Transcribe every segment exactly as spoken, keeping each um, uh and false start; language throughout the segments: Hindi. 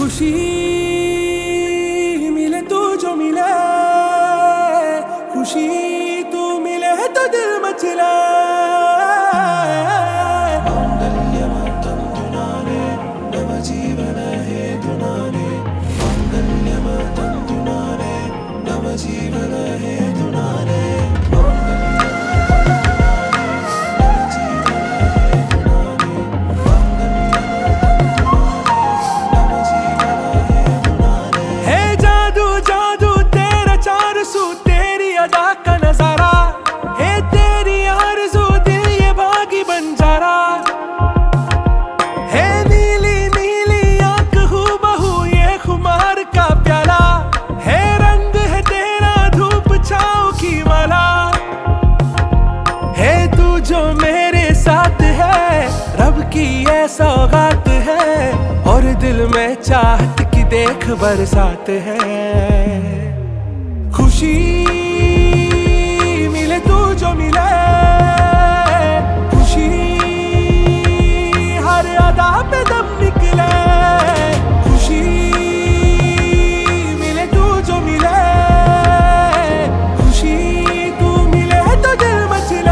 खुशी मिले तू जो मिले, खुशी तू मिले तो दिल मचले। मांगल्यमातंतुनाने नव जीवन हेतुनाने, मांगल्यमातंतुनाने नव जीवन हेतुनाने। जो मेरे साथ है रब की ये सौगात है, और दिल में चाहत की देख बरसात है। खुशी मिले तू जो मिले, खुशी हर अदा पे दम निकले। खुशी मिले तू जो मिले, खुशी तू मिले तो दिल मचले।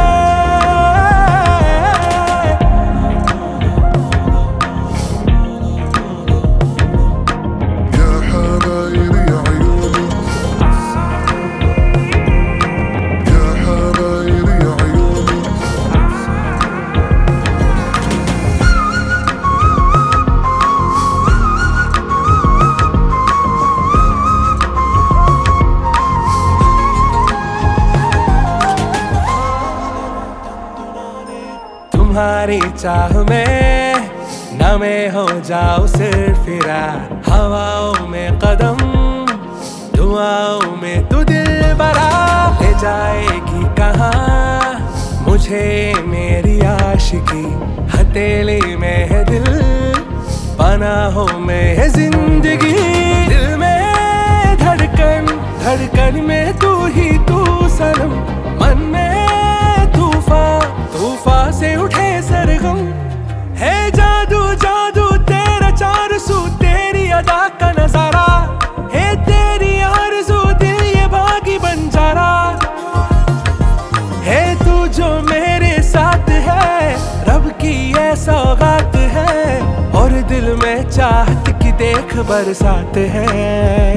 तुम्हारी चाह में न मैं हो जाऊं सिर्फ फिरा, हवाओं में कदम दुआओं में तू दिल बरा। ले जाएगी कहाँ मुझे मेरी आशिकी, हथेली में है दिल पनाहों में है जिंदगी। दिल में धड़कन धड़कन में तू ही तू सनम, मन में तूफान तूफान से उठे सरगम। है जादू जादू तेरा चार सू, तेरी अदा का नजारा है, तेरी आरज़ू दिल ये बागी बंजारा है। तू जो मेरे साथ है रब की ये सौगात है, और दिल में चाहत की देख बरसात है।